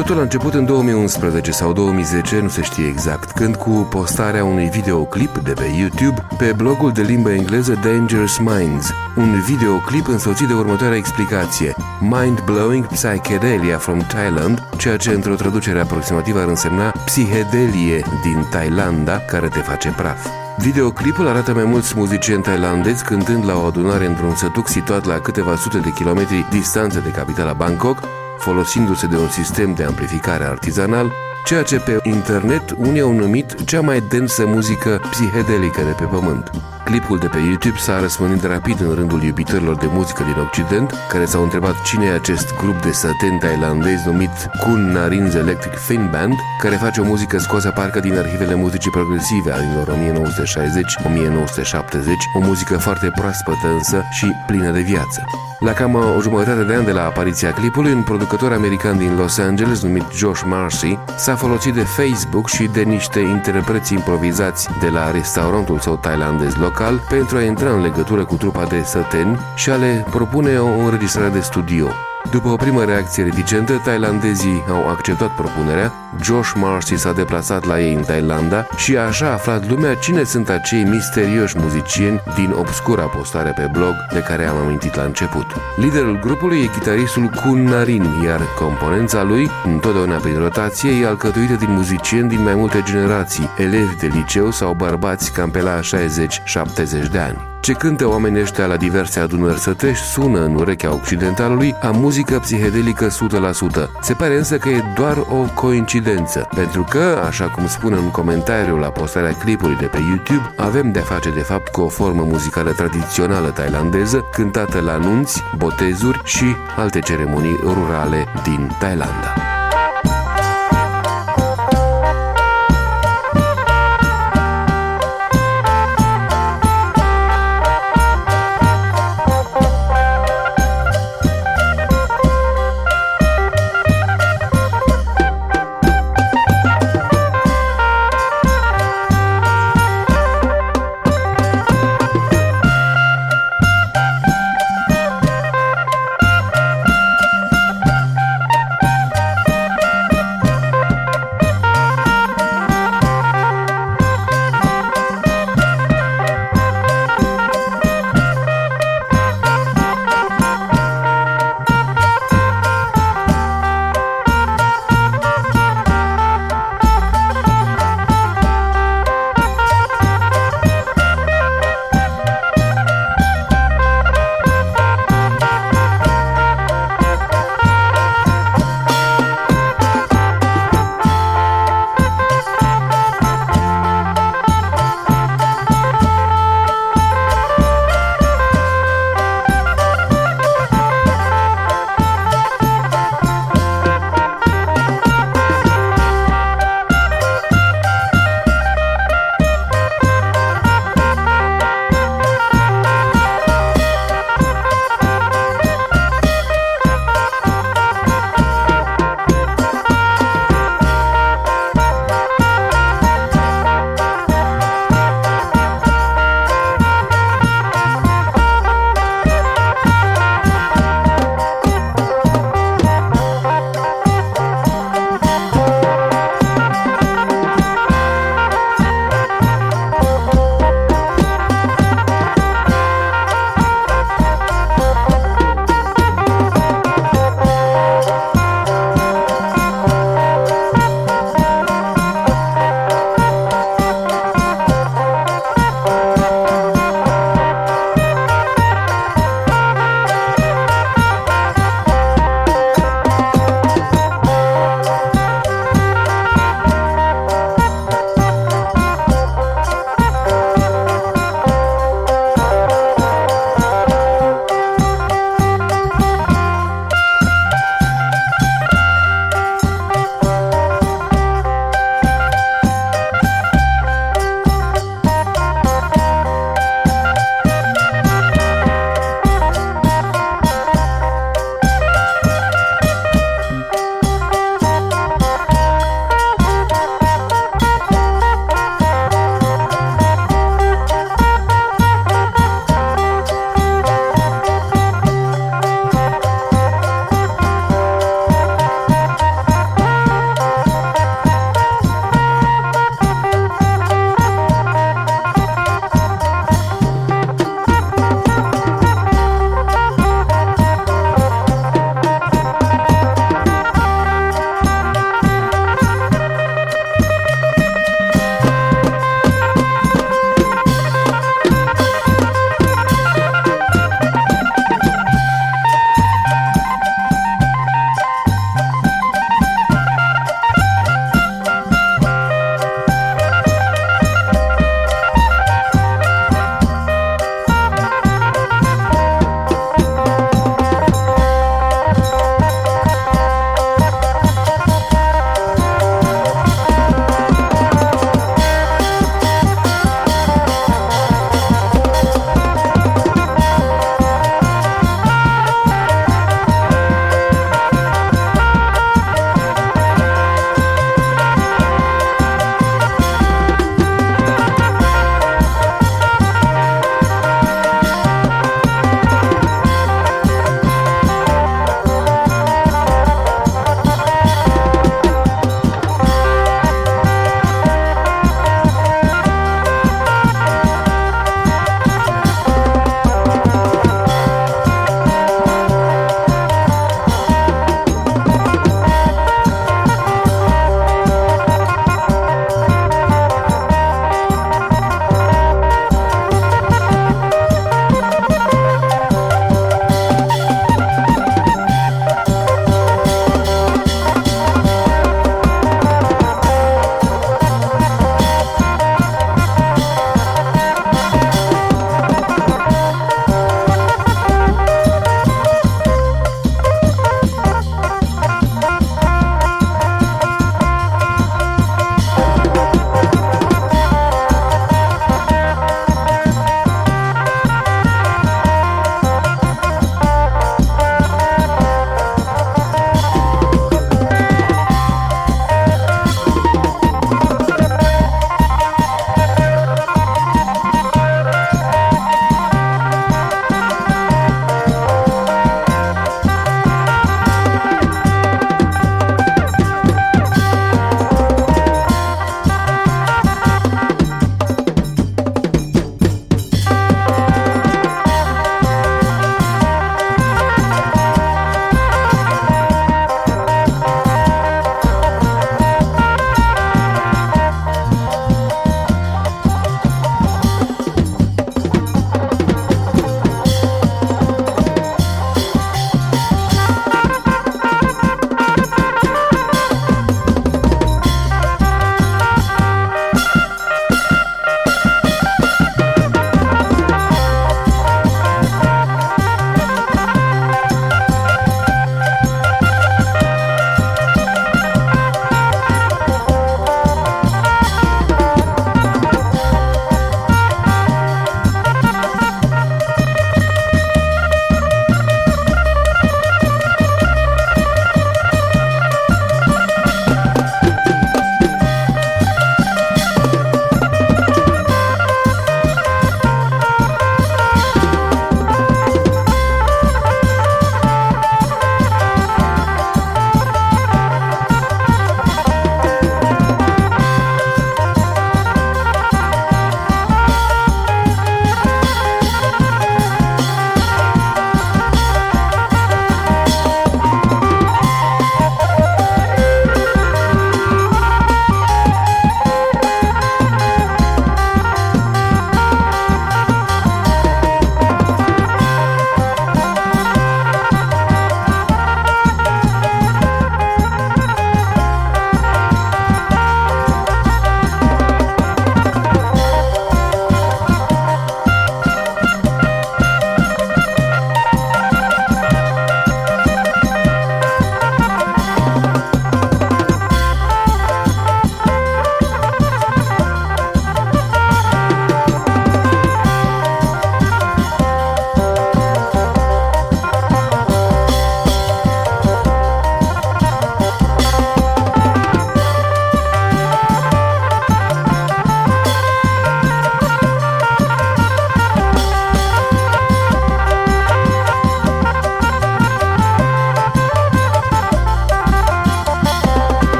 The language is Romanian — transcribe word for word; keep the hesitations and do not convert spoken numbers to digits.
Totul a început în două mii unsprezece sau două mii zece, nu se știe exact când, cu postarea unui videoclip de pe YouTube pe blogul de limbă engleză Dangerous Minds, un videoclip însoțit de următoarea explicație: Mind-blowing psychedelia from Thailand, ceea ce într-o traducere aproximativă ar însemna psihedelie din Thailanda care te face praf. Videoclipul arată mai mulți muzicieni thailandezi cântând la o adunare într-un sătuc situat la câteva sute de kilometri distanță de capitala Bangkok, folosindu-se de un sistem de amplificare artizanal, ceea ce pe internet unii au numit cea mai densă muzică psihedelică de pe pământ. Clipul de pe YouTube s-a răspândit rapid în rândul iubitorilor de muzică din Occident, care s-au întrebat cine e acest grup de săteni thailandezi numit Kun Narin's Electric Fin Band, care face o muzică scoasă parcă din arhivele muzicii progresive anilor o mie nouă sute șaizeci - o mie nouă sute șaptezeci, o muzică foarte proaspătă însă și plină de viață. La cam o jumătate de ani de la apariția clipului, un producător american din Los Angeles numit Josh Marcy s-a folosit de Facebook și de niște interpreți improvizați de la restaurantul său thailandez local pentru a intra în legătură cu trupa de săteni și a le propune o înregistrare de studio. După o primă reacție reticentă, thailandezii au acceptat propunerea, Josh Marcy s-a deplasat la ei în Thailanda și așa a aflat lumea cine sunt acei misterioși muzicieni din obscura postare pe blog de care am amintit la început. Liderul grupului e chitaristul Kun Narin, iar componența lui, întotdeauna prin rotație, e alcătuită din muzicieni din mai multe generații, elevi de liceu sau bărbați cam pe la șaizeci șaptezeci de ani. Ce cântă oamenii ăștia la diverse adunări sătești sună în urechea occidentalului a muzică psihedelică o sută la sută. Se pare însă că e doar o coincidență, pentru că, așa cum spune un comentariu la postarea clipului de pe YouTube, avem de-a face de fapt cu o formă muzicală tradițională thailandeză, cântată la nunți, botezuri și alte ceremonii rurale din Thailanda.